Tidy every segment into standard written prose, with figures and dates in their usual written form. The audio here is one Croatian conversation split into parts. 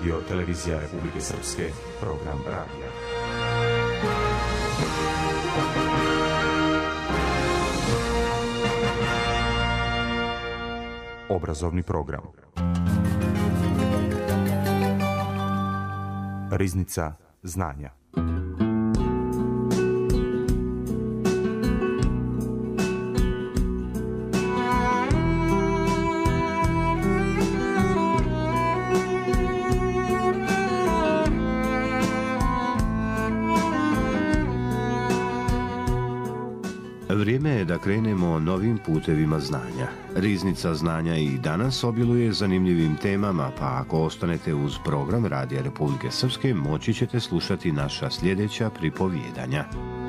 Radio Televizija Republike Srpske, program radija. Obrazovni program. Riznica znanja. Vrijeme je da krenemo novim putevima znanja. Riznica znanja i danas obiluje zanimljivim temama, pa ako ostanete uz program Radija Republike Srpske, moći ćete slušati naša sljedeća pripovijedanja.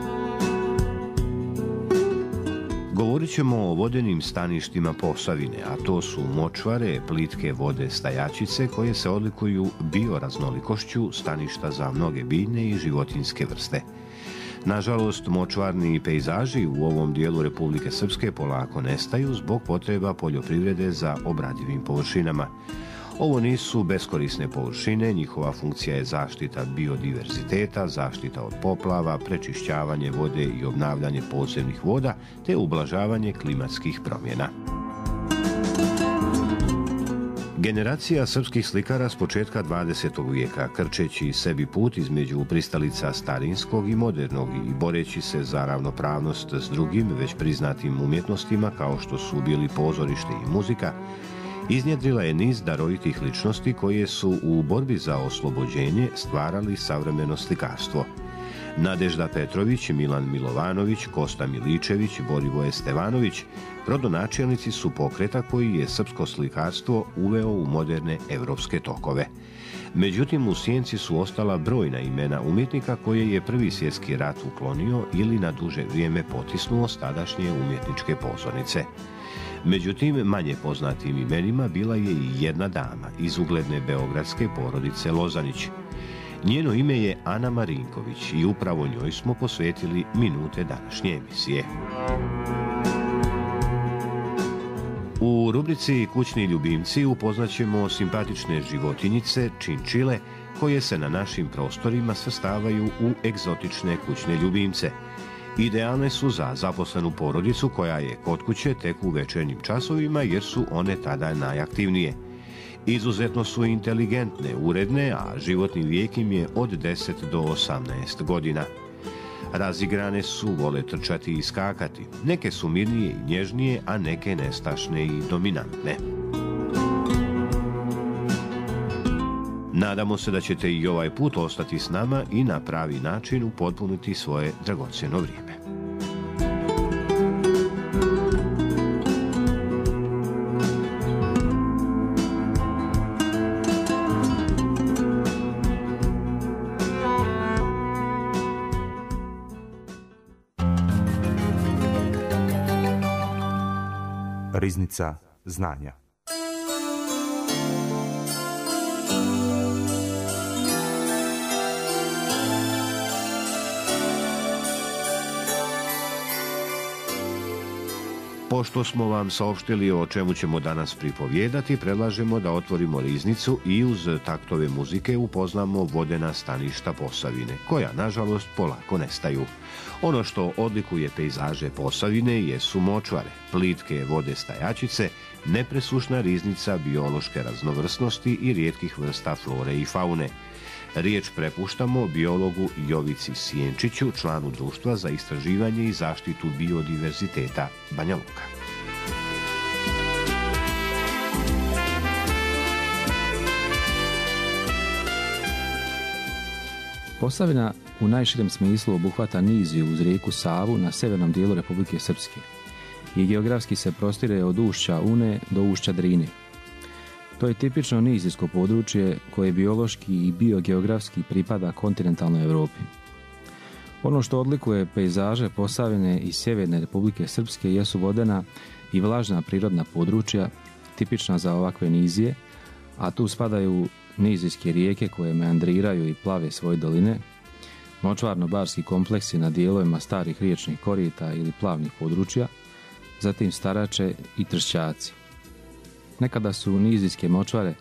Govorit ćemo o vodenim staništima Posavine, a to su močvare, plitke vode stajačice koje se odlikuju bioraznolikošću, staništa za mnoge biljne i životinjske vrste. Nažalost, močvarni pejzaži u ovom dijelu Republike Srpske polako nestaju zbog potreba poljoprivrede za obradivim površinama. Ovo nisu beskorisne površine, njihova funkcija je zaštita biodiverziteta, zaštita od poplava, prečišćavanje vode i obnavljanje podzemnih voda, te ublažavanje klimatskih promjena. Generacija srpskih slikara s početka 20. vijeka, krčeći sebi put između pristalica starinskog i modernog i boreći se za ravnopravnost s drugim već priznatim umjetnostima kao što su bili pozorište i muzika, iznjedrila je niz darovitih ličnosti koje su u borbi za oslobođenje stvarali savremeno slikarstvo. Nadežda Petrović, Milan Milovanović, Kosta Miličević, Borivoje Stevanović, rodonačelnici su pokreta koji je srpsko slikarstvo uveo u moderne evropske tokove. Međutim, u sjenci su ostala brojna imena umjetnika koje je Prvi svjetski rat uklonio ili na duže vrijeme potisnuo s tadašnje umjetničke pozornice. Međutim, manje poznatim imenima bila je i jedna dama iz ugledne beogradske porodice Lozanić. Njeno ime je Ana Marinković i upravo njoj smo posvetili minute današnje emisije. U rubrici Kućni ljubimci upoznaćemo simpatične životinjice, činčile, koje se na našim prostorima svrstavaju u egzotične kućne ljubimce. Idealne su za zaposlenu porodicu koja je kod kuće tek u večernjim časovima jer su one tada najaktivnije. Izuzetno su inteligentne, uredne, a životni vijek im je od 10 do 18 godina. Razigrane su, vole trčati i skakati. Neke su mirnije i nježnije, a neke nestašne i dominantne. Nadamo se da ćete i ovaj put ostati s nama i na pravi način upotpuniti svoje dragocjeno vrijeme. Riznica znanja. Pošto smo vam saopštili o čemu ćemo danas pripovijedati, predlažemo da otvorimo riznicu i uz taktove muzike upoznamo vodena staništa Posavine, koja nažalost polako nestaju. Ono što odlikuje pejzaže Posavine jesu močvare, plitke vode stajačice, nepresušna riznica biološke raznovrsnosti i rijetkih vrsta flore i faune. Riječ prepuštamo biologu Jovici Sjenčiću, članu Društva za istraživanje i zaštitu biodiverziteta Banja Luka. Posavina u najširem smislu obuhvata niziju uz rijeku Savu na severnom dijelu Republike Srpske i geografski se prostire od ušća Une do ušća Drine. To je tipično nizijsko područje koje biološki i biogeografski pripada kontinentalnoj Europi. Ono što odlikuje pejzaže Posavine i sjeverne Republike Srpske jesu vodena i vlažna prirodna područja tipična za ovakve nizije, a tu spadaju nizijske rijeke koje meandriraju i plave svoje doline, močvarno-barski kompleksi na dijelovima starih riječnih korita ili plavnih područja, zatim starače i tršćaci. Nekada su nizijske močvare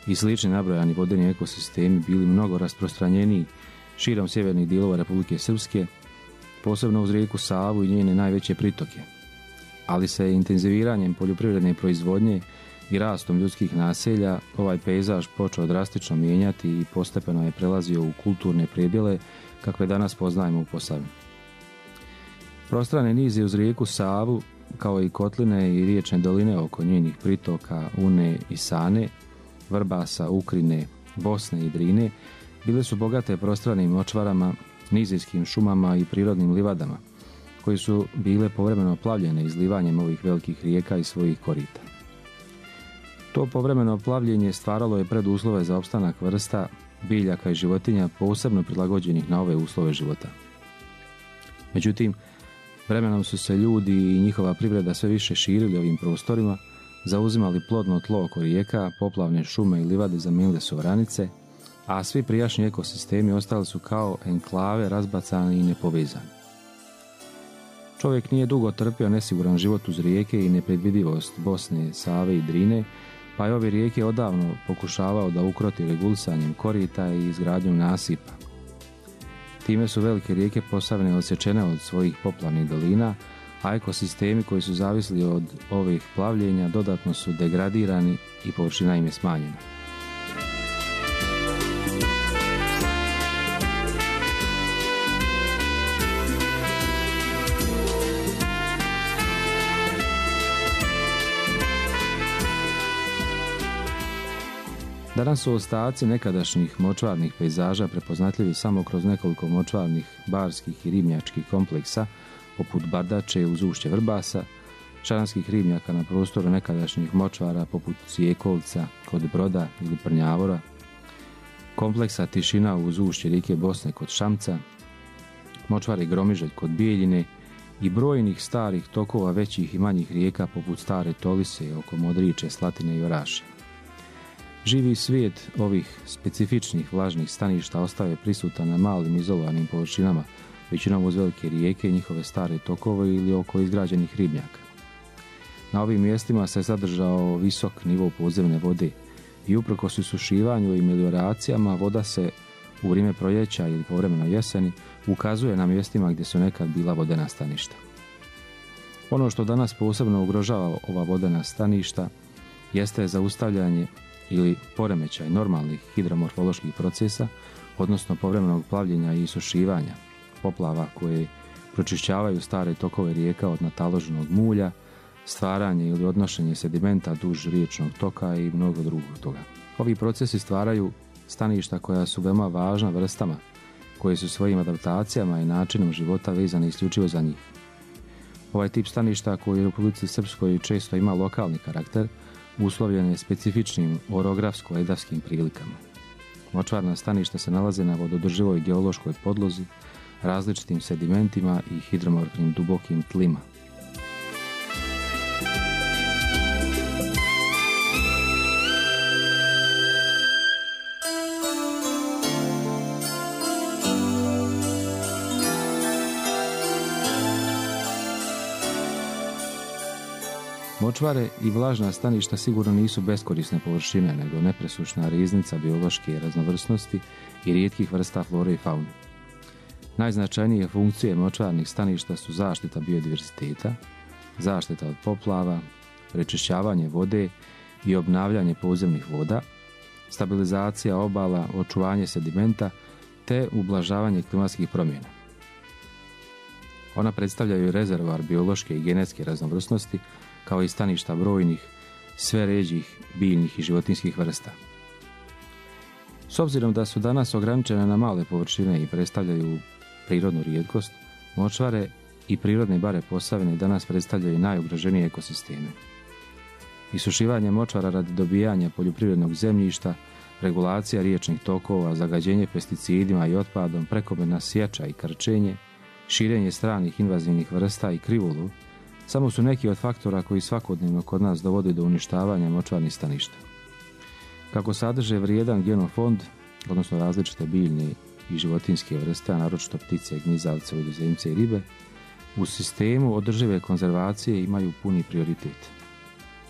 i slični nabrojani vodeni ekosistemi bili mnogo rasprostranjeniji širom sjevernih dijelova Republike Srpske, posebno uz rijeku Savu i njene najveće pritoke. Ali se intenziviranjem poljoprivredne proizvodnje i rastom ljudskih naselja ovaj pejzaž počeo drastično mijenjati i postepeno je prelazio u kulturne predjele kakve danas poznajemo u Posavini. Prostrane nizi uz rijeku Savu, kao i kotline i riječne doline oko njenih pritoka Une i Sane, Vrbasa, Ukrine, Bosne i Drine, bile su bogate prostranim močvarama, nizijskim šumama i prirodnim livadama, koji su bile povremeno plavljene izlivanjem ovih velikih rijeka i svojih korita. To povremeno plavljenje stvaralo je preduslove za opstanak vrsta biljaka i životinja posebno prilagođenih na ove uslove života. Međutim, vremenom su se ljudi i njihova privreda sve više širili ovim prostorima, zauzimali plodno tlo oko rijeka, poplavne šume i livade zamijenile su oranice, a svi prijašnji ekosistemi ostali su kao enklave razbacani i nepovezani. Čovjek nije dugo trpio nesiguran život uz rijeke i nepredvidivost Bosne, Save i Drine, pa je ove rijeke odavno pokušavao da ukroti regulisanjem korita i izgradnjom nasipa. Time su velike rijeke Posavine odsječene od svojih poplavnih dolina, a ekosistemi koji su zavisli od ovih plavljenja dodatno su degradirani i površina im je smanjena. Danas su ostaci nekadašnjih močvarnih pejzaža prepoznatljivi samo kroz nekoliko močvarnih barskih i ribnjačkih kompleksa, poput Bardače uz ušće Vrbasa, šaranskih ribnjaka na prostoru nekadašnjih močvara poput Cijekovca kod Broda ili Prnjavora, kompleksa Tišina uz ušće rijeke Bosne kod Šamca, močvari Gromiželj kod Bijeljine i brojnih starih tokova većih i manjih rijeka poput Stare Tolise oko Modriče, Slatine i Oraše. Živi svijet ovih specifičnih vlažnih staništa ostao je prisutan na malim izolovanim površinama, većinom uz velike rijeke i njihove stare tokove ili oko izgrađenih ribnjaka. Na ovim mjestima se zadržao visok nivo podzemne vode i uprkos isušivanju i melioracijama voda se u vrijeme proljeća ili povremeno jeseni ukazuje na mjestima gdje su nekad bila vodena staništa. Ono što danas posebno ugrožava ova vodena staništa jeste zaustavljanje ili poremećaj normalnih hidromorfoloških procesa, odnosno povremenog plavljenja i isušivanja, poplava koje pročišćavaju stare tokove rijeka od nataloženog mulja, stvaranje ili odnošenje sedimenta duž riječnog toka i mnogo drugog toga. Ovi procesi stvaraju staništa koja su veoma važna vrstama, koje su svojim adaptacijama i načinom života vezane isključivo za njih. Ovaj tip staništa koji u Republici Srpskoj često ima lokalni karakter, uslovljen je specifičnim orografsko-ledavskim prilikama. Močvarna staništa se nalaze na vododrživoj geološkoj podlozi, različitim sedimentima i hidromorfnim dubokim tlima. Močvare i vlažna staništa sigurno nisu beskorisne površine, nego nepresušna riznica biološke raznovrsnosti i rijetkih vrsta flore i faune. Najznačajnije funkcije močvarnih staništa su zaštita biodiverziteta, zaštita od poplava, prečišćavanje vode i obnavljanje podzemnih voda, stabilizacija obala, očuvanje sedimenta te ublažavanje klimatskih promjena. Ona predstavljaju rezervoar biološke i genetske raznovrsnosti, kao i staništa brojnih, sve ređih biljnih i životinjskih vrsta. S obzirom da su danas ograničene na male površine i predstavljaju prirodnu rijetkost, močvare i prirodne bare Posavine danas predstavljaju najugroženije ekosisteme. Isušivanje močvara radi dobijanja poljoprivrednog zemljišta, regulacija riječnih tokova, zagađenje pesticidima i otpadom, prekomjerna sječa i krčenje, širenje stranih invazivnih vrsta i krivulju samo su neki od faktora koji svakodnevno kod nas dovode do uništavanja močvarnih staništa. Kako sadrže vrijedan genofond, odnosno različite biljne i životinjske vrste, a naročito ptice, gnjizavce, vodozemce i ribe, u sistemu održive konzervacije imaju puni prioritet.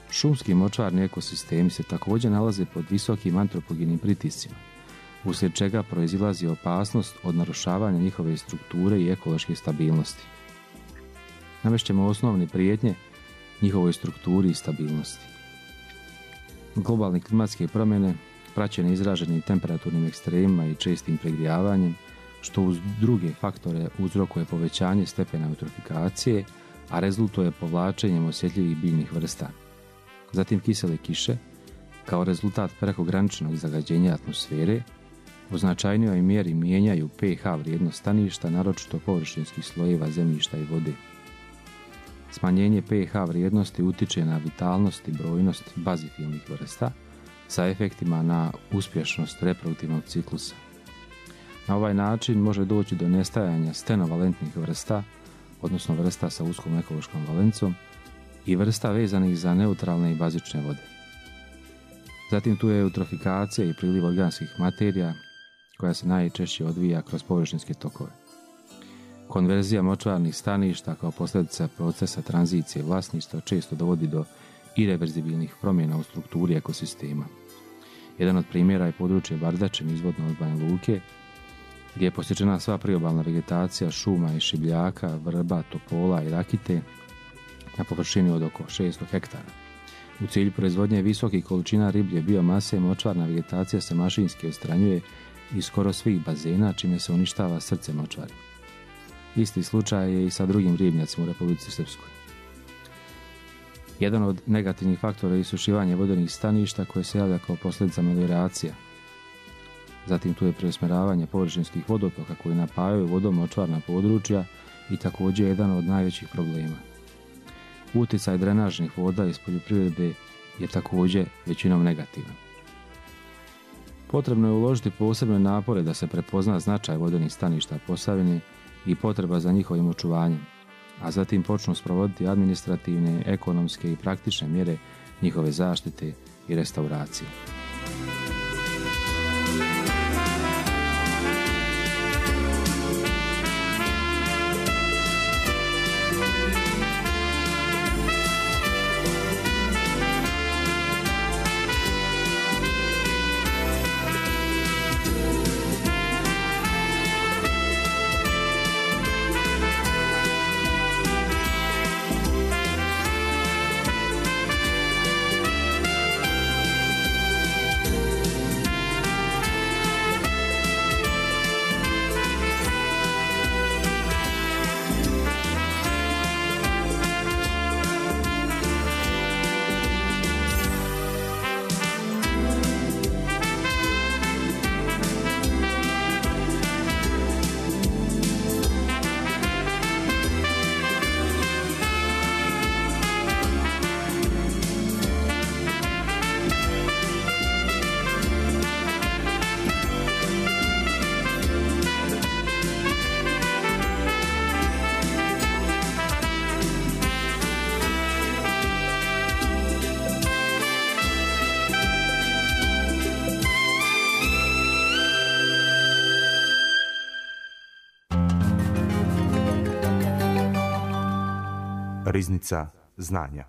Šumski močvarni ekosistemi se također nalaze pod visokim antropogenim pritiscima, uslijed čega proizilazi opasnost od narušavanja njihove strukture i ekološke stabilnosti. Navešćemo osnovne prijetnje njihovoj strukturi i stabilnosti. Globalne klimatske promjene, praćene izraženim temperaturnim ekstremima i čestim pregrijavanjem, što uz druge faktore uzrokuje povećanje stepena eutrofikacije, a rezultuje povlačenjem osjetljivih biljnih vrsta. Zatim kisele kiše, kao rezultat prekograničnog zagađenja atmosfere, u značajnijoj mjeri mijenjaju pH vrijednost staništa, naročito površinskih slojeva zemljišta i vode. Smanjenje pH vrijednosti utiče na vitalnost i brojnost bazifilnih vrsta sa efektima na uspješnost reproduktivnog ciklusa. Na ovaj način može doći do nestajanja stenovalentnih vrsta, odnosno vrsta sa uskom ekološkom valencom, i vrsta vezanih za neutralne i bazične vode. Zatim tu je eutrofikacija i priliv organskih materija, koja se najčešće odvija kroz površinske tokove. Konverzija močvarnih staništa kao posljedica procesa tranzicije vlasništva često dovodi do ireverzibilnih promjena u strukturi ekosistema. Jedan od primjera je područje Bardače nizvodno od Banja Luke, gdje je posjećena sva priobalna vegetacija šuma i šibljaka, vrba, topola i rakite na površini od oko 600 hektara. U cilju proizvodnje visokih količina riblje biomase močvarna vegetacija se mašinski odstranjuje iz skoro svih bazena, čime se uništava srce močvari. Isti slučaj je i sa drugim ribnjacima u Republici Srpskoj. Jedan od negativnih faktora je isušivanje vodenih staništa koje se javlja kao posljedica melioracija. Zatim tu je preusmjeravanje površinskih vodotoka koji napajaju vodom močvarna područja i također jedan od najvećih problema. Utjecaj drenažnih voda iz poljoprivrede je također većinom negativan. Potrebno je uložiti posebne napore da se prepozna značaj vodenih staništa Posavine i potreba za njihovim očuvanjem, a zatim počnu sprovoditi administrativne, ekonomske i praktične mjere njihove zaštite i restauracije. Riznica znanja.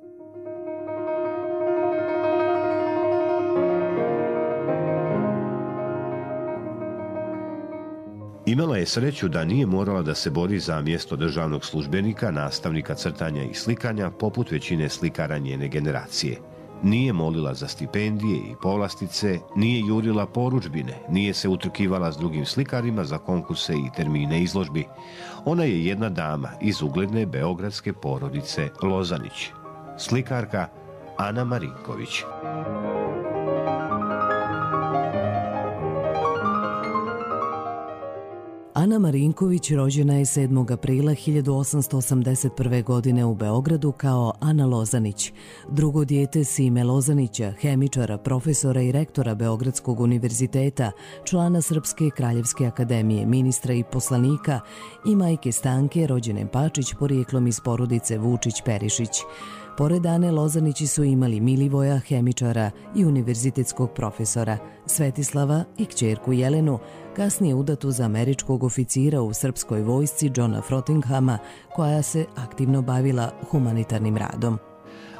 Imala je sreću da nije morala da se bori za mjesto državnog službenika, nastavnika crtanja i slikanja, poput većine slikara njene generacije. Nije molila za stipendije i povlastice, nije jurila porudžbine, nije se utrkivala s drugim slikarima za konkurse i termine izložbi. Ona je jedna dama iz ugledne beogradske porodice Lozanić, slikarka Ana Marinković. Ana Marinković rođena je 7. aprila 1881. godine u Beogradu kao Ana Lozanić, drugo dijete Sime Lozanića, hemičara, profesora i rektora Beogradskog univerziteta, člana Srpske kraljevske akademije, ministra i poslanika, i majke Stanke, rođene Pačić, porijeklom iz porodice Vučić-Perišić. Pored Ane, Lozanići su imali Milivoja, hemičara i univerzitetskog profesora, Svetislava i kćerku Jelenu, kasnije udatu za američkog oficira u srpskoj vojsci Johna Frottinghama, koja se aktivno bavila humanitarnim radom.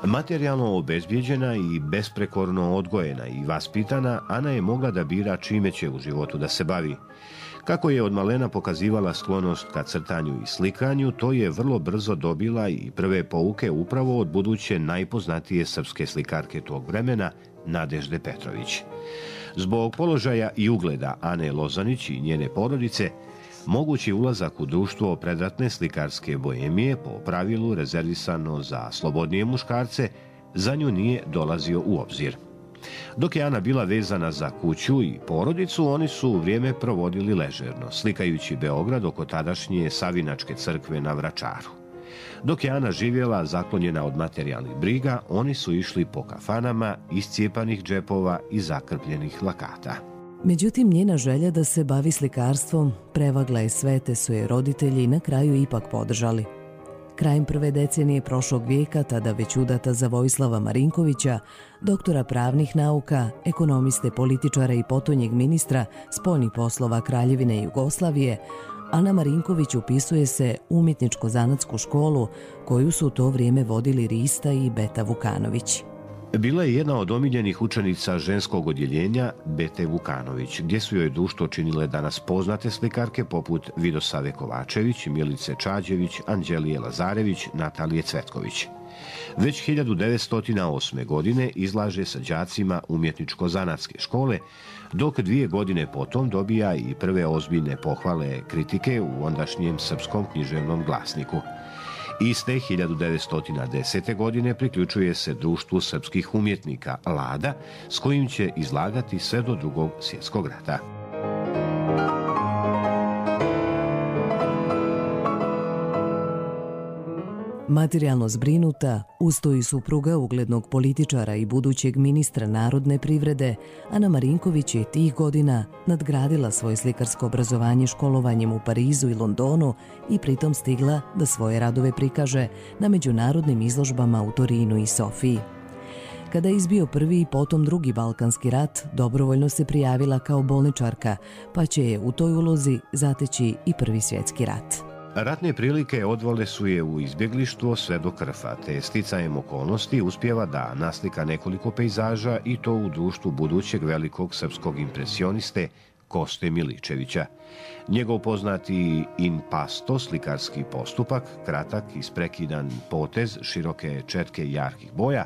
Materijalno obezbijeđena i besprekorno odgojena i vaspitana, Ana je mogla da bira čime će u životu da se bavi. Kako je od malena pokazivala sklonost ka crtanju i slikanju, to je vrlo brzo dobila i prve pouke upravo od buduće najpoznatije srpske slikarke tog vremena, Nadežde Petrović. Zbog položaja i ugleda Ane Lozanić i njene porodice, mogući ulazak u društvo predratne slikarske boemije, po pravilu rezervisano za slobodnije muškarce, za nju nije dolazio u obzir. Dok je Ana bila vezana za kuću i porodicu, oni su vrijeme provodili ležerno, slikajući Beograd oko tadašnje Savinačke crkve na Vračaru. Dok je Ana živjela zaklonjena od materijalnih briga, oni su išli po kafanama iscijepanih džepova i zakrpljenih lakata. Međutim, njena želja da se bavi slikarstvom prevagla je sve, te su je roditelji na kraju ipak podržali. Krajem prve decenije prošlog vijeka, tada već udata za Vojislava Marinkovića, doktora pravnih nauka, ekonomiste, političara i potonjeg ministra spoljnih poslova Kraljevine Jugoslavije, Ana Marinković upisuje se u umjetničko-zanatsku školu koju su u to vrijeme vodili Rista i Beta Vukanović. Bila je jedna od omiljenih učenica ženskog odjeljenja Bete Vukanović, gdje su joj društvo činile danas poznate slikarke poput Vidosave Kovačević, Milice Čađević, Anđelije Lazarević, Natalije Cvetković. Već 1908. godine izlaže sa đacima umjetničko-zanatske škole, dok 2 godine potom dobija i prve ozbiljne pohvale kritike u ondašnjem srpskom književnom glasniku. Iste 1910. godine priključuje se društvu srpskih umjetnika Lada, s kojim će izlagati sve do Drugog svjetskog rata. Materijalno zbrinuta, uz to i supruga uglednog političara i budućeg ministra narodne privrede, Ana Marinković je tih godina nadgradila svoje slikarsko obrazovanje školovanjem u Parizu i Londonu i pritom stigla da svoje radove prikaže na međunarodnim izložbama u Torinu i Sofiji. Kada je izbio prvi i potom drugi Balkanski rat, dobrovoljno se prijavila kao bolničarka, pa će je u toj ulozi zateći i Prvi svjetski rat. Ratne prilike odvale su je u izbjeglištvo sve do krfa, te sticajem okolnosti uspjeva da naslika nekoliko pejzaža i to u društvu budućeg velikog srpskog impresioniste Koste Miličevića. Njegov poznati in pasto slikarski postupak, kratak, isprekidan potez, široke četke i jarkih boja,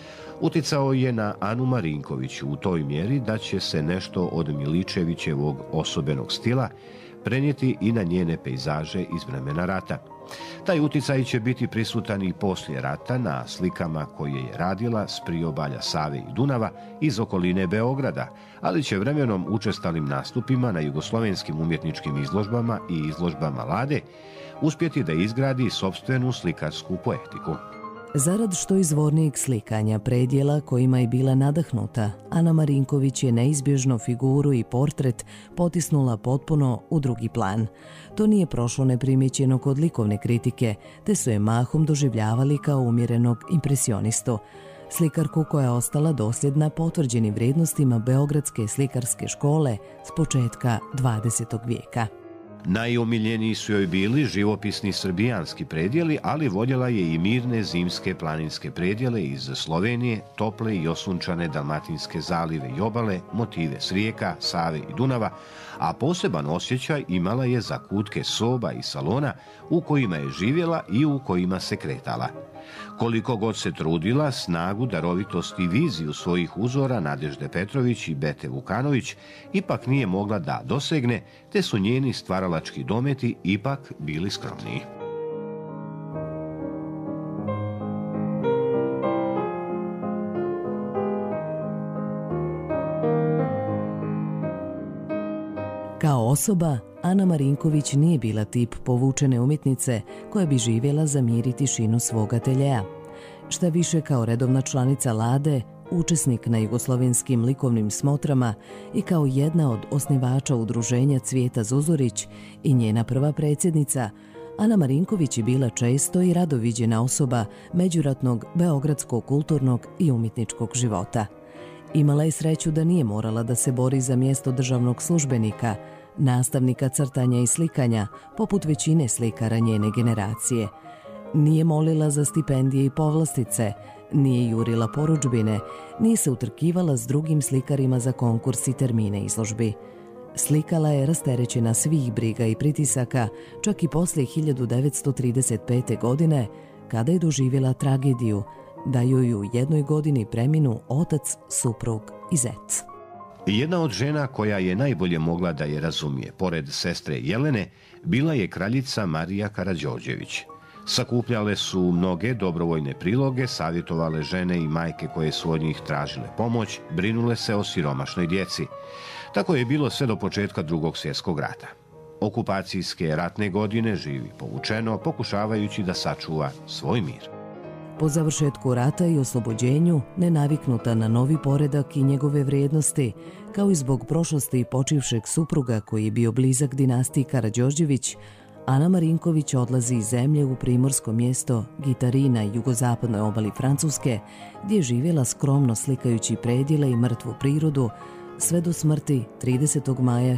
uticao je na Anu Marinković u toj mjeri da će se nešto od Miličevićevog osobenog stila prenijeti i na njene pejzaže iz vremena rata. Taj uticaj će biti prisutan i poslije rata na slikama koje je radila s priobalja Save i Dunava iz okoline Beograda, ali će vremenom učestalim nastupima na jugoslovenskim umjetničkim izložbama i izložbama Lade uspjeti da izgradi sopstvenu slikarsku poetiku. Zarad što izvornijeg slikanja predjela kojima je bila nadahnuta, Ana Marinković je neizbježno figuru i portret potisnula potpuno u drugi plan. To nije prošlo neprimjećeno kod likovne kritike, te su je mahom doživljavali kao umjerenog impresionistu. Slikarku koja je ostala dosljedna potvrđenim vrijednostima Beogradske slikarske škole s početka 20. vijeka. Najomiljeniji su joj bili živopisni srbijanski predjeli, ali voljela je i mirne zimske planinske predjele iz Slovenije, tople i osunčane dalmatinske zalive i obale, motive s rijeka, Save i Dunava, a poseban osjećaj imala je za kutke soba i salona u kojima je živjela i u kojima se kretala. Koliko god se trudila, snagu, darovitost i viziju svojih uzora Nadežde Petrović i Bete Vukanović ipak nije mogla da dosegne, te su njeni stvaralački dometi ipak bili skromniji. Kao osoba, Ana Marinković nije bila tip povučene umjetnice koja bi živjela za mir i tišinu svog ateljeja. Šta više, kao redovna članica Lade, učesnik na jugoslovenskim likovnim smotrama i kao jedna od osnivača udruženja Cvijeta Zuzorić i njena prva predsjednica, Ana Marinković je bila često i rado viđena osoba međuratnog beogradskog kulturnog i umjetničkog života. Imala je sreću da nije morala da se bori za mjesto državnog službenika, nastavnika crtanja i slikanja, poput većine slikara njene generacije. Nije molila za stipendije i povlastice, nije jurila porudžbine, nije se utrkivala s drugim slikarima za konkurs i termine izložbi. Slikala je rasterećena svih briga i pritisaka, čak i poslije 1935. godine, kada je doživjela tragediju da joj u jednoj godini preminu otac, suprug i zet. Jedna od žena koja je najbolje mogla da je razumije, pored sestre Jelene, bila je kraljica Marija Karađorđević. Sakupljale su mnoge dobrovoljne priloge, savjetovale žene i majke koje su od njih tražile pomoć, brinule se o siromašnoj djeci. Tako je bilo sve do početka Drugog svjetskog rata. Okupacijske ratne godine živi povučeno, pokušavajući da sačuva svoj mir. Po završetku rata i oslobođenju, nenaviknuta na novi poredak i njegove vrijednosti, kao i zbog prošlosti počivšeg supruga koji je bio blizak dinastiji Karađorđević, Ana Marinković odlazi iz zemlje u primorsko mjesto Gitari na jugozapadnoj obali Francuske, gdje je živjela skromno slikajući predjele i mrtvu prirodu, sve do smrti 30. maja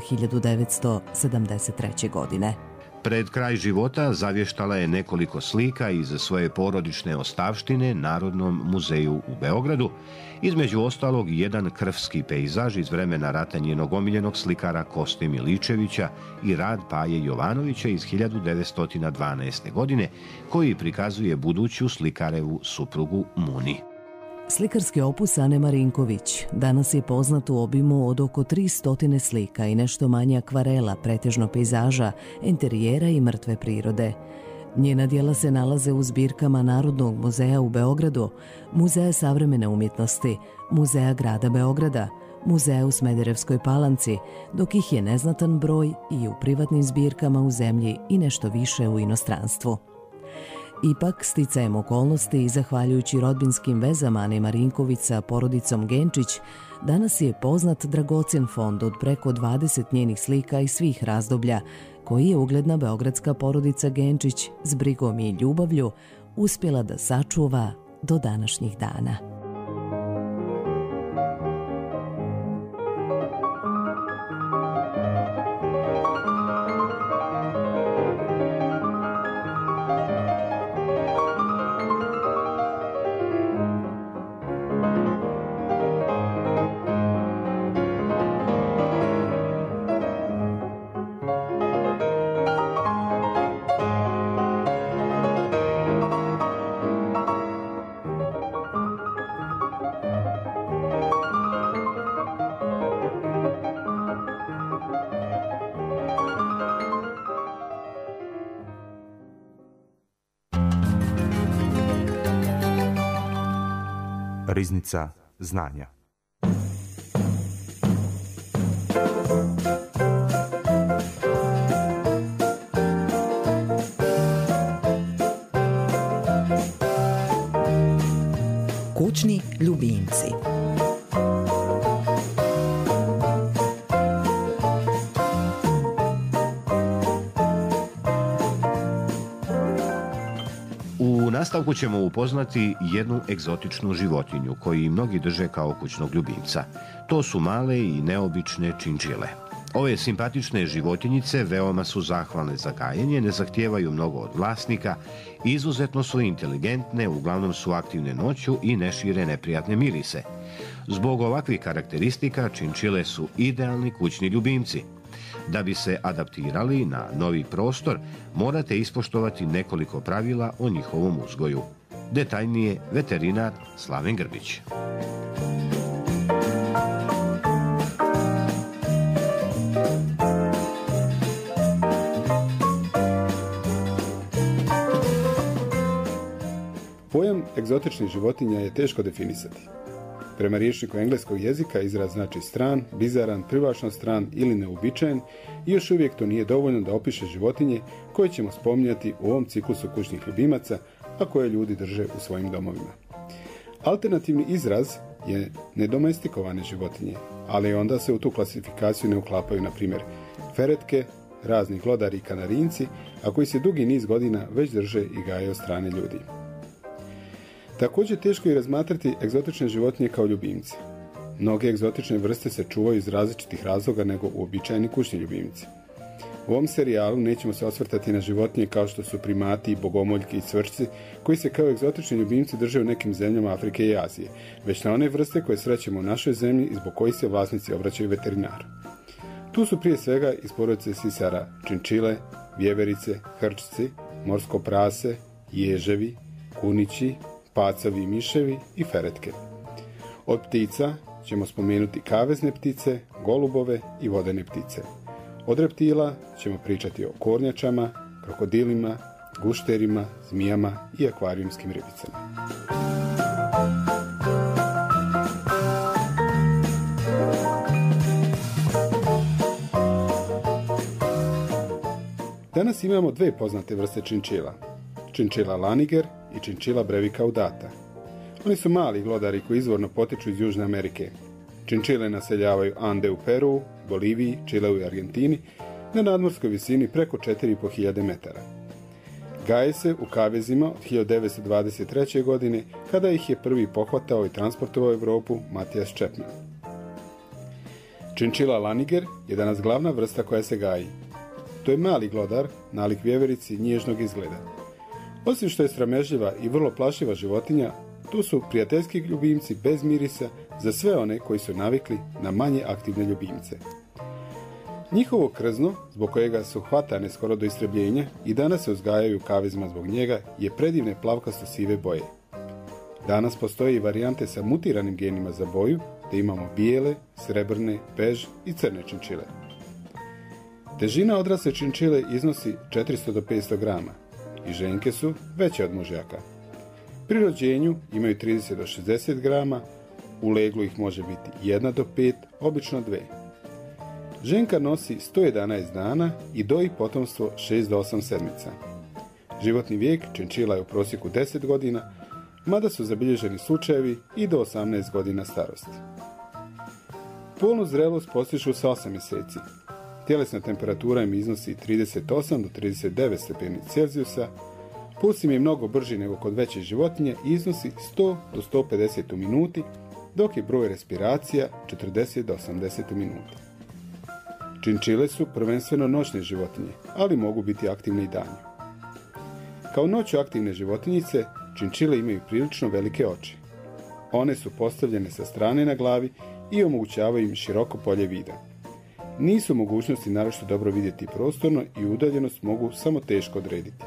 1973. godine. Pred kraj života zavještala je nekoliko slika iz svoje porodične ostavštine Narodnom muzeju u Beogradu, između ostalog jedan krvski pejzaž iz vremena rata njenog omiljenog slikara Koste Miličevića i rad Paje Jovanovića iz 1912. godine, koji prikazuje buduću slikarevu suprugu Muni. Slikarski opus Ane Marinković danas je poznat u obimu od oko 300 slika i nešto manje akvarela, pretežno pejzaža, interijera i mrtve prirode. Njena djela se nalaze u zbirkama Narodnog muzeja u Beogradu, Muzeja savremene umjetnosti, Muzeja grada Beograda, Muzeja u Smederevskoj Palanci, dok ih je neznatan broj i u privatnim zbirkama u zemlji i nešto više u inostranstvu. Ipak, sticajem okolnosti i zahvaljujući rodbinskim vezama Ane Marinković sa porodicom Genčić, danas je poznat dragocjen fond od preko 20 njenih slika iz svih razdoblja, koji je ugledna beogradska porodica Genčić s brigom i ljubavlju uspjela da sačuva do današnjih dana. Riznica znanja. Kućni ljubimci. U nastavku ćemo upoznati jednu egzotičnu životinju koju mnogi drže kao kućnog ljubimca. To su male i neobične činčile. Ove simpatične životinjice veoma su zahvalne za gajenje, ne zahtijevaju mnogo od vlasnika, izuzetno su inteligentne, uglavnom su aktivne noću i ne šire neprijatne mirise. Zbog ovakvih karakteristika činčile su idealni kućni ljubimci. Da bi se adaptirali na novi prostor, morate ispoštovati nekoliko pravila o njihovom uzgoju. Detaljnije veterinar Slaven Grbić. Pojam egzotičnih životinja je teško definisati. Prema rječniku engleskog jezika izraz znači stran, bizaran, privlačno stran ili neuobičajen i još uvijek to nije dovoljno da opiše životinje koje ćemo spominjati u ovom ciklusu kućnih ljubimaca, a koje ljudi drže u svojim domovima. Alternativni izraz je nedomestikovane životinje, ali onda se u tu klasifikaciju ne uklapaju, na primjer, feretke, razni glodari i kanarinci, a koji se dugi niz godina već drže i gaje od strane ljudi. Također teško je razmatrati egzotične životinje kao ljubimci. Mnoge egzotične vrste se čuvaju iz različitih razloga nego uobičajeni kućni ljubimci. U ovom serijalu nećemo se osvrtati na životinje kao što su primati, bogomoljke i cvrčci, koji se kao egzotični ljubimci drže u nekim zemljama Afrike i Azije, već na one vrste koje srećemo u našoj zemlji i zbog kojih se vlasnici obraćaju veterinaru. Tu su prije svega iz porodice sisara činčile, vjeverice, hrčci, morsko prase, ježevi, kunići, pacovi i miševi i feretke. Od ptica ćemo spomenuti kavezne ptice, golubove i vodene ptice. Od reptila ćemo pričati o kornjačama, krokodilima, gušterima, zmijama i akvarijumskim ribicama. Danas imamo dve poznate vrste činčila. Činčila laniger i činčila brevicaudata. Oni su mali glodari koji izvorno potiču iz Južne Amerike. Činčile naseljavaju Ande u Peru, Boliviji, Čileu i Argentini na nadmorskoj visini preko 4.500 metara. Gaje se u kavezima od 1923. godine, kada ih je prvi pohvatao i transportovao u Europu Matijas Chapman. Činčila laniger je danas glavna vrsta koja se gaji. To je mali glodar, nalik vjeverici nježnog izgleda. Osim što je sramežljiva i vrlo plašiva životinja, tu su prijateljski ljubimci bez mirisa za sve one koji su navikli na manje aktivne ljubimce. Njihovo krzno, zbog kojega su hvatane skoro do istrebljenja i danas se uzgajaju u kavezima zbog njega, je predivne plavkasto-sive boje. Danas postoje i varijante sa mutiranim genima za boju, te imamo bijele, srebrne, bež i crne činčile. Težina odrasle činčile iznosi 400 do 500 grama i ženke su veće od mužjaka. Pri rođenju imaju 30 do 60 grama, u leglu ih može biti 1 do 5, obično 2. Ženka nosi 111 dana i doji potomstvo 6 do 8 sedmica. Životni vijek činčila je u prosjeku 10 godina, mada su zabilježeni slučajevi i do 18 godina starosti. Polnu zrelost postižu sa 8 mjeseci. Tjelesna temperatura im iznosi 38 do 39 stepeni Celzijusa, puls im je mnogo brži nego kod veće životinje i iznosi 100 do 150 u minuti, dok je broj respiracija 40 do 80 u minuti. Činčile su prvenstveno noćne životinje, ali mogu biti aktivne i danju. Kao noću aktivne životinjice, činčile imaju prilično velike oči. One su postavljene sa strane na glavi i omogućavaju im široko polje vida. Nisu mogućnosti naročito dobro vidjeti prostorno i udaljenost mogu samo teško odrediti.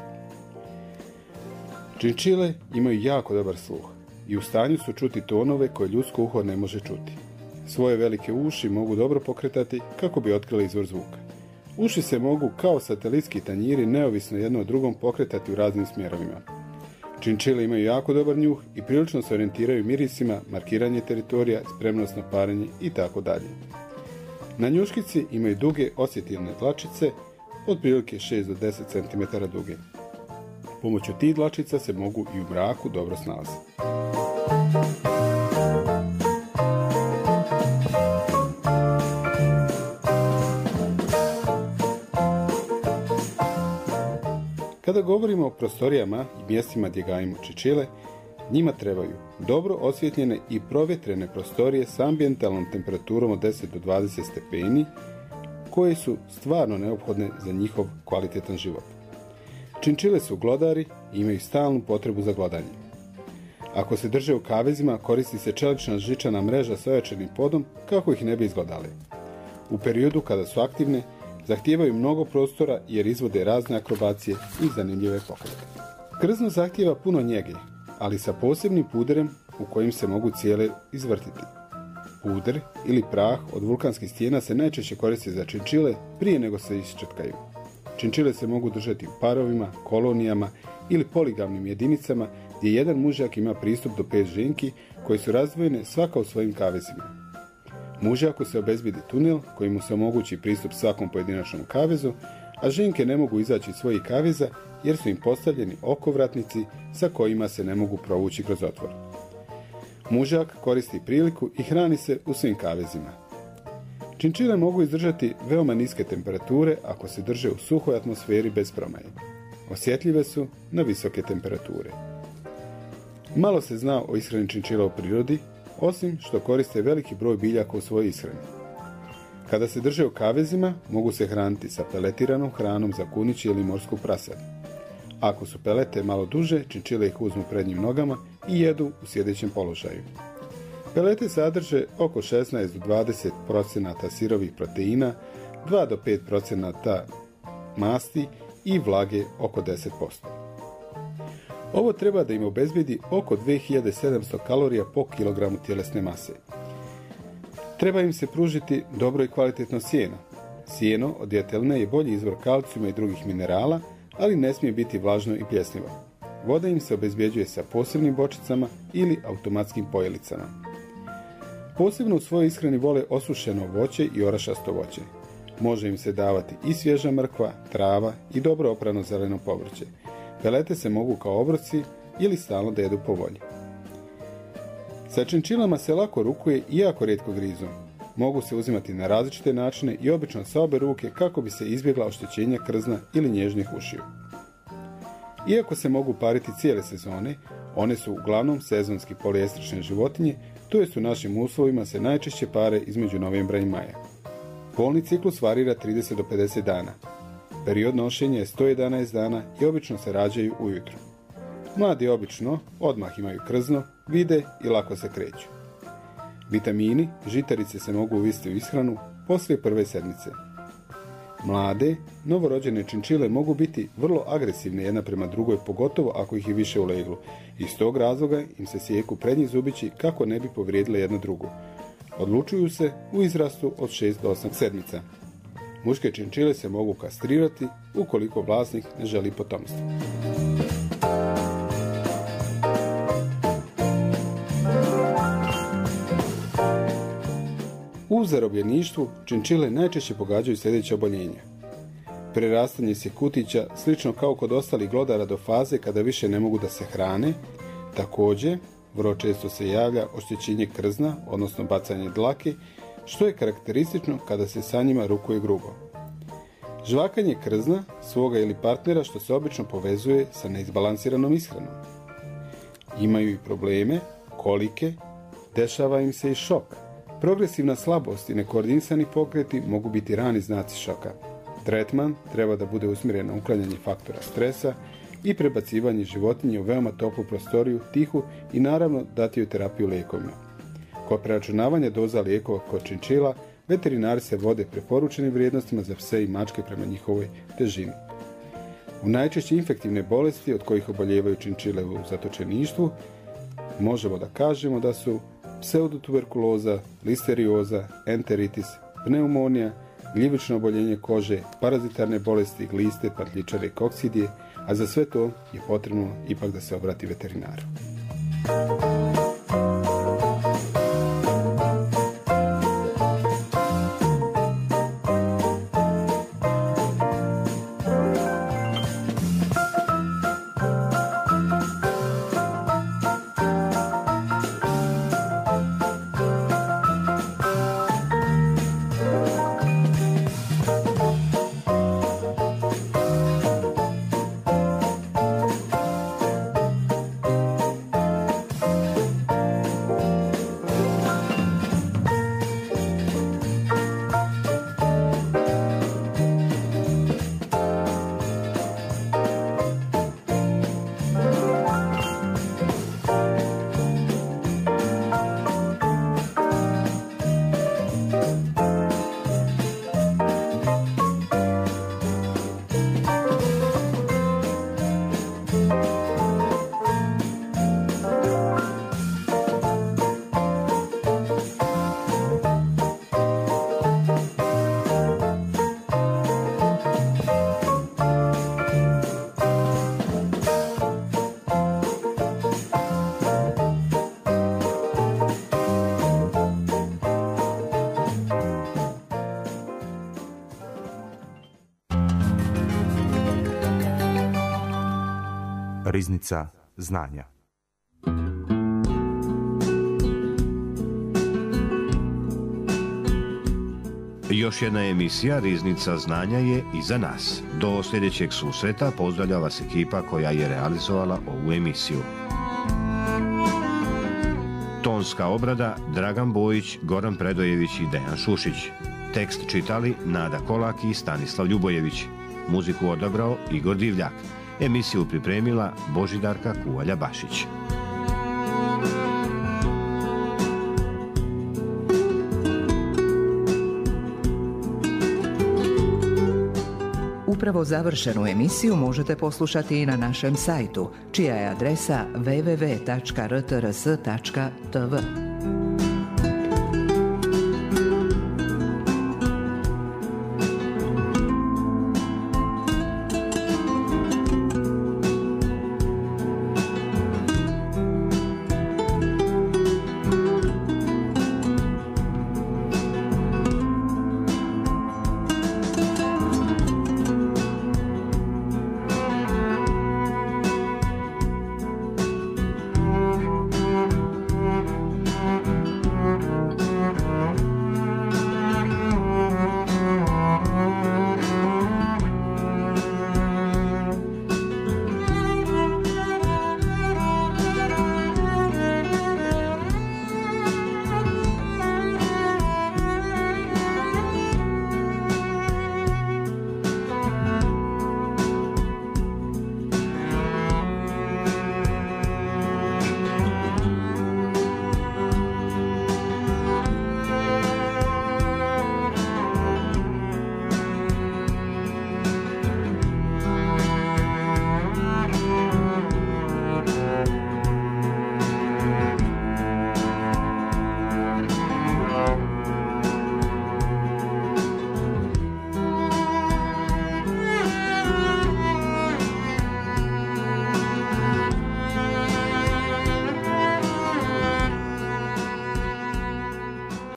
Činčile imaju jako dobar sluh i u stanju su čuti tonove koje ljudsko uho ne može čuti. Svoje velike uši mogu dobro pokretati kako bi otkrili izvor zvuka. Uši se mogu kao satelitski tanjiri neovisno jedno od drugom pokretati u raznim smjerovima. Činčile imaju jako dobar njuh i prilično se orijentiraju mirisima, markiranje teritorija, spremnost na parenje itd. Na njuškici imaju duge osjetilne dlačice, otprilike 6 do 10 cm duge. Pomoću tih dlačica se mogu i u mraku dobro snalaziti. Kada govorimo o prostorijama i mjestima gdje gajimo činčile, njima trebaju dobro osvjetljene i provjetrene prostorije s ambijentalnom temperaturom od 10 do 20 stepeni, koje su stvarno neophodne za njihov kvalitetan život. Činčile su glodari i imaju stalnu potrebu za glodanjem. Ako se drže u kavezima, koristi se čelična žičana mreža s ojačanim podom kako ih ne bi izglodale. U periodu kada su aktivne, zahtijevaju mnogo prostora jer izvode razne akrobacije i zanimljive pokrete. Krzno zahtijeva puno njege, ali sa posebnim puderem u kojim se mogu cijele izvrtiti. Puder ili prah od vulkanskih stijena se najčešće koristi za činčile prije nego se iščetkaju. Činčile se mogu držati u parovima, kolonijama ili poligamnim jedinicama gdje jedan mužjak ima pristup do 5 ženki koje su razdvojene svaka u svojim kavezima. Mužjaku se obezbijedi tunel koji mu se omogući pristup svakom pojedinačnom kavezu, a ženke ne mogu izaći iz svojih kaveza jer su im postavljeni okovratnici sa kojima se ne mogu provući kroz otvor. Mužjak koristi priliku i hrani se u svim kavezima. Činčile mogu izdržati veoma niske temperature ako se drže u suhoj atmosferi bez promaje. Osjetljive su na visoke temperature. Malo se zna o ishrani činčila u prirodi, osim što koriste veliki broj biljaka u svojoj ishrani. Kada se drže u kavezima, mogu se hraniti sa peletiranom hranom za kuniće ili morsku prasad. Ako su pelete malo duže, činčile ih uzmu prednjim nogama i jedu u sjedećem položaju. Pelete sadrže oko 16 do 20% sirovih proteina, 2 do 5% masti i vlage oko 10%. Ovo treba da im obezbedi oko 2700 kalorija po kilogramu tjelesne mase. Treba im se pružiti dobro i kvalitetno sjeno. Sjeno od djetelne je bolji izvor kalcijuma i drugih minerala, ali ne smije biti vlažno i pljesnivo. Voda im se obezbjeđuje sa posebnim bočicama ili automatskim pojelicama. Posebno u svojoj ishrani vole osušeno voće i orašasto voće. Može im se davati i svježa mrkva, trava i dobro oprano zeleno povrće. Pelete se mogu kao obroci ili stalno da jedu po volji. Sa činčilama se lako rukuje i jako rijetko grizu. Mogu se uzimati na različite načine i obično sa obe ruke kako bi se izbjegla oštećenja krzna ili nježnih ušiju. Iako se mogu pariti cijele sezone, one su uglavnom sezonski poliestrične životinje, to jest u našim uslovima se najčešće pare između novembra i maja. Polni ciklus varira 30 do 50 dana. Period nošenja je 111 dana i obično se rađaju ujutro. Mladi obično odmah imaju krzno, vide i lako se kreću. Vitamini, žitarice se mogu uvesti u ishranu poslije prve sedmice. Mlade, novorođene činčile mogu biti vrlo agresivne jedna prema drugoj, pogotovo ako ih je više u leglu. Iz tog razloga im se sijeku prednji zubići kako ne bi povrijedile jedna drugu. Odlučuju se u izrastu od 6 do 8 sedmica. Muške činčile se mogu kastrirati ukoliko vlasnik ne želi potomstvo. U zarobljeništvu činčile najčešće pogađaju sljedeće oboljenja. Prerastanje se kutića, slično kao kod ostalih glodara do faze kada više ne mogu da se hrane. Također, vrlo često se javlja oštećenje krzna, odnosno bacanje dlake, što je karakteristično kada se sa njima rukuje grubo. Žvakanje krzna, svoga ili partnera, što se obično povezuje sa neizbalansiranom ishranom. Imaju i probleme, kolike, dešava im se i šok. Progresivna slabost i nekoordinisani pokreti mogu biti rani znaci šoka. Tretman treba da bude usmjeren na uklanjanje faktora stresa i prebacivanje životinje u veoma toplu prostoriju, tihu i naravno dati joj terapiju lijekovima. Kod preračunavanja doza lijekova kod činčila, veterinari se vode preporučenim vrijednostima za pse i mačke prema njihovoj težini. U najčešće infektivne bolesti od kojih oboljevaju činčile u zatočeništvu možemo da kažemo da su pseudotuberkuloza, listerioza, enteritis, pneumonija, gljivično oboljenje kože, parazitarne bolesti, gliste, patljičare i koksidije, a za sve to je potrebno ipak da se obrati veterinaru. Riznica znanja. Još jedna emisija Riznica znanja je iza nas. Do sljedećeg susreta pozdravlja vas ekipa koja je realizovala ovu emisiju. Tonska obrada Dragan Bojić, Goran Predojević i Dejan Šušić. Tekst čitali Nada Kolak i Stanislav Ljubojević. Muziku odabrao Igor Divljak. Emisiju pripremila Božidarka Kuvalja-Bašić. Upravo završenu emisiju možete poslušati i na našem sajtu, čija je adresa www.rtrs.tv.